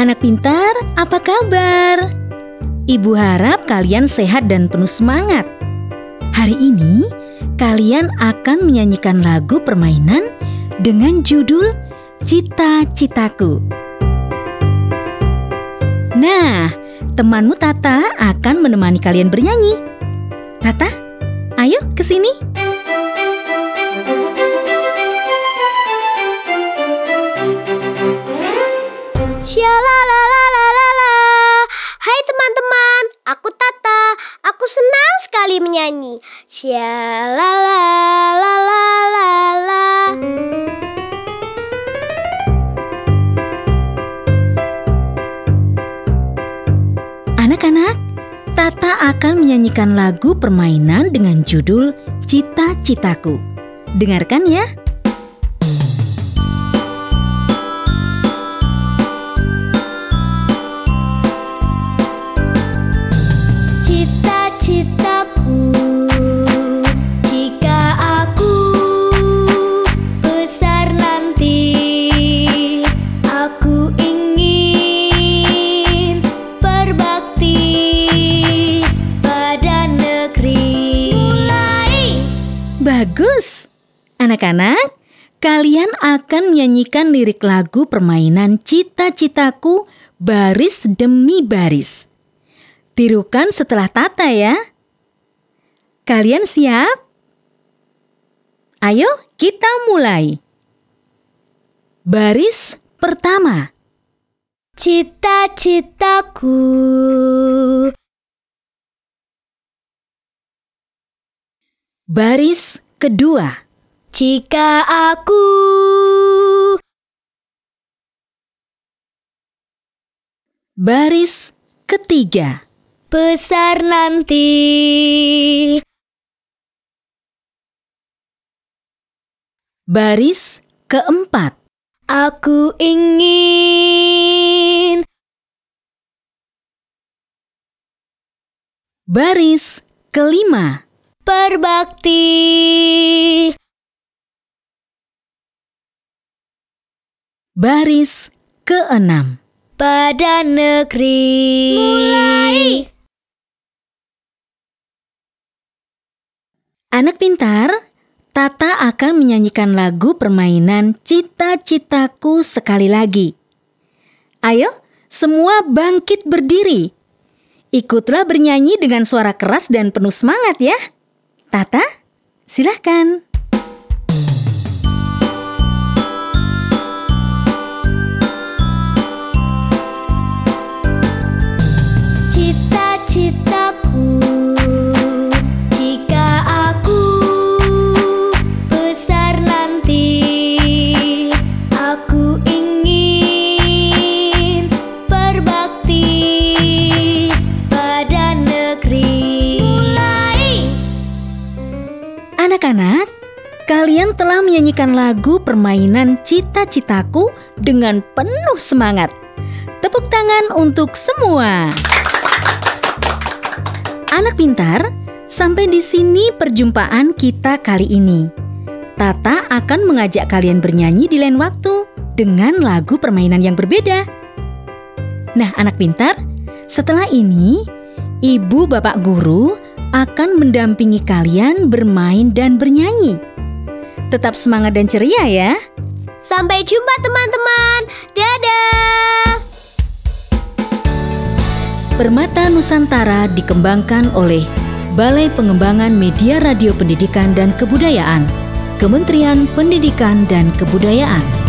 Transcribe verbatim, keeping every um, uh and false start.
Anak pintar, apa kabar? Ibu harap kalian sehat dan penuh semangat. Hari ini, kalian akan menyanyikan lagu permainan dengan judul Cita-Citaku. Nah, temanmu Tata akan menemani kalian bernyanyi. Tata, ayo ke sini. Shalalalalala. Hai teman-teman, aku Tata. Aku senang sekali menyanyi. Shalalalalala. Anak-anak, Tata akan menyanyikan lagu permainan dengan judul Cita-Citaku. Dengarkan ya. Cita-citaku, jika aku besar nanti, aku ingin berbakti pada negeri. Mulai. Bagus! Anak-anak, kalian akan menyanyikan lirik lagu permainan Cita-Citaku baris demi baris. Tirukan setelah Tata ya. Kalian siap? Ayo kita mulai. Baris pertama. Cita-citaku, Baris kedua. jika aku Baris ketiga. besar nanti, Baris keempat. aku ingin Baris kelima. berbakti Baris keenam. pada negeri. Mulai. Anak pintar, Tata akan menyanyikan lagu permainan Cita-Citaku sekali lagi. Ayo, semua bangkit berdiri. Ikutlah bernyanyi dengan suara keras dan penuh semangat ya. Tata, silahkan. Cita-citaku, jika aku besar nanti, aku ingin berbakti pada negeri. Mulai. Anak-anak, kalian telah menyanyikan lagu permainan Cita-Citaku dengan penuh semangat. Tepuk tangan untuk semua. Anak pintar, sampai di sini perjumpaan kita kali ini. Tata akan mengajak kalian bernyanyi di lain waktu dengan lagu permainan yang berbeda. Nah, anak pintar, setelah ini ibu bapak guru akan mendampingi kalian bermain dan bernyanyi. Tetap semangat dan ceria ya. Sampai jumpa teman-teman. Dadah. Permata Nusantara dikembangkan oleh Balai Pengembangan Media Radio Pendidikan dan Kebudayaan, Kementerian Pendidikan dan Kebudayaan.